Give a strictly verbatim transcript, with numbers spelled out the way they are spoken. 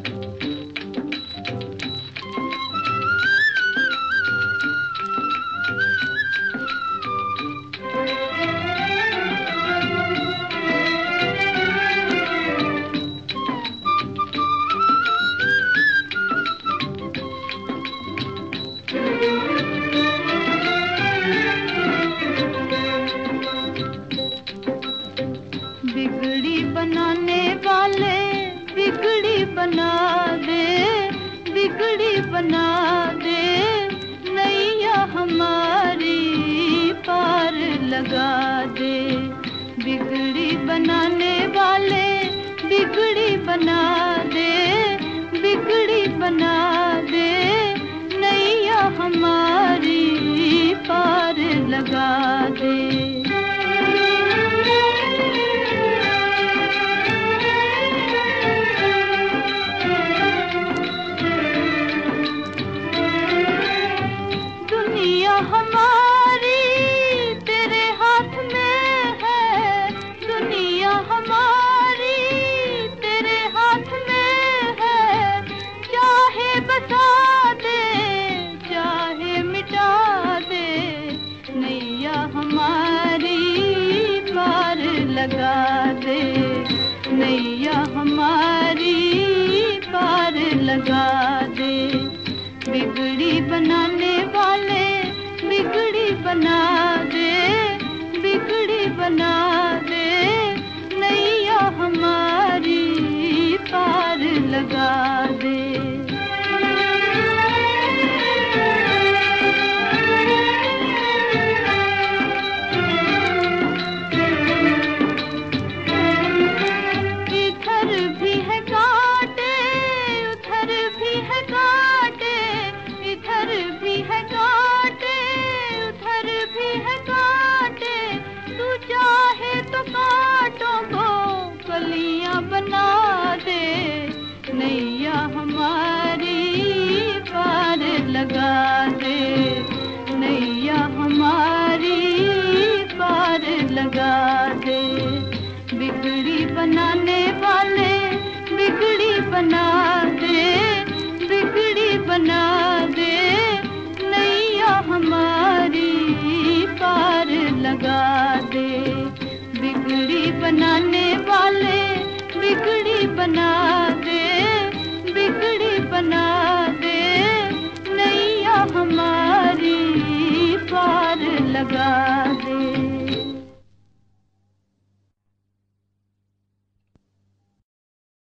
बिगड़ी बनाने वाले बिगड़ी बना दे, बिगड़ी बना दे, नैया हमारी पार लगा दे। बिगड़ी बनाने वाले बिगड़ी बना दे, बिगड़ी बना दे, नैया हमारी पार लगा दे। हमारी तेरे हाथ में है, दुनिया हमारी तेरे हाथ में है। चाहे बसा दे, चाहे मिटा दे, नैया हमारी पार लगा दे, नैया हमारी पार लगा दे। बिगड़ी बनाने वाले बिगड़ी बना दे, बिगड़ी बना दे, नैया हमारी पार लगा दे। इधर भी है कांटे, उधर भी है कांटे, इधर भी है कांटे, उधर भी है कांटे। तू चाहे तो कांटों को कलियां बना दे, नैया हमारी पार लगा दे, नैया हमारी पार लगा दे। बिगड़ी बनाने वाले बिगड़ी बना दे, बिगड़ी बना दे, नैया हमारी पार लगा दे। बिगड़ी बनाने वाले बिगड़ी बना